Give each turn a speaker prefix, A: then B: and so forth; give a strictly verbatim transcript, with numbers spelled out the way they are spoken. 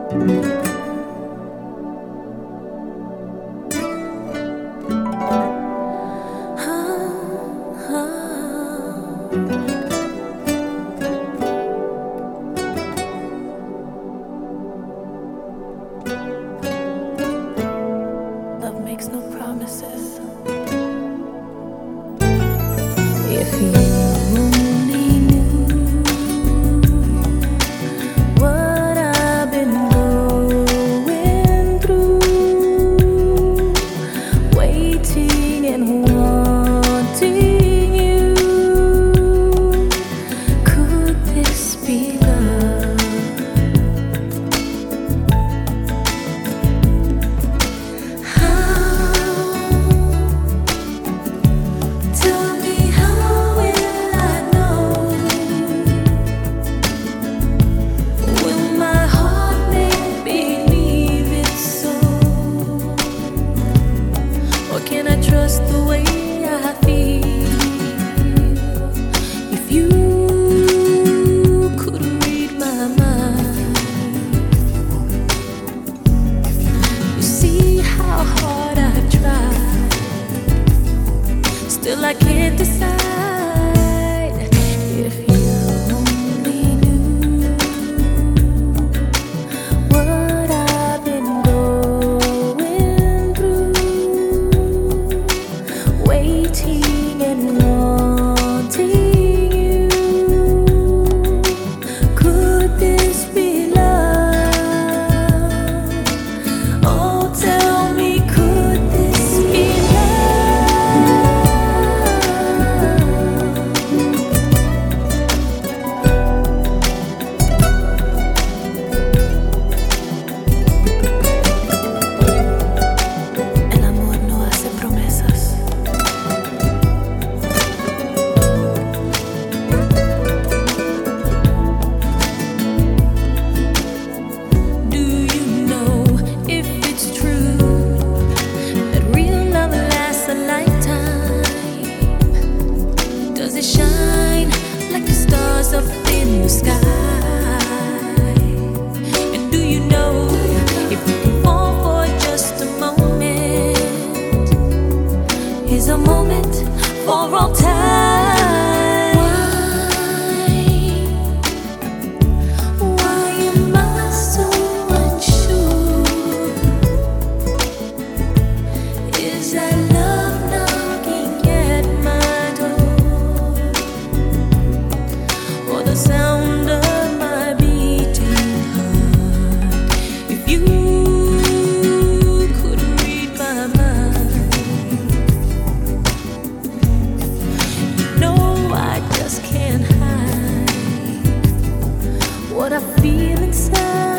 A: Love makes no promises. If you only knew what I've been going through, waiting and wanting you, could this be love? Trust the way I feel. If you could read my mind, you see how hard I've tried. Still I can't decide. If you only knew what I've been going through, waiting and wanting you, could this be love? Oh, tell me, could this be El amor no hace promesas. Does it shine like the stars up in the sky? And do you know if you can fall for just a moment, is a moment for all time? Why, why am I so unsure? Is that love knocking at my door? Or the sound of my beating heart? If you could read my mind, you know I just can't hide what I feel inside.